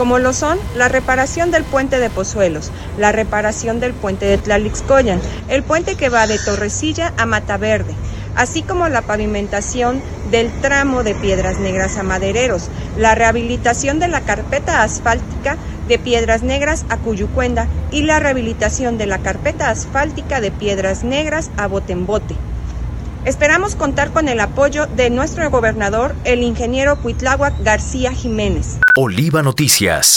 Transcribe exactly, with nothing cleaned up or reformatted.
como lo son la reparación del puente de Pozuelos, la reparación del puente de Tlalixcoyan, el puente que va de Torrecilla a Mataverde, así como la pavimentación del tramo de Piedras Negras a Madereros, la rehabilitación de la carpeta asfáltica de Piedras Negras a Cuyucuenda y la rehabilitación de la carpeta asfáltica de Piedras Negras a Botembote. Esperamos contar con el apoyo de nuestro gobernador, el ingeniero Cuitláhuac García Jiménez. Oliva Noticias.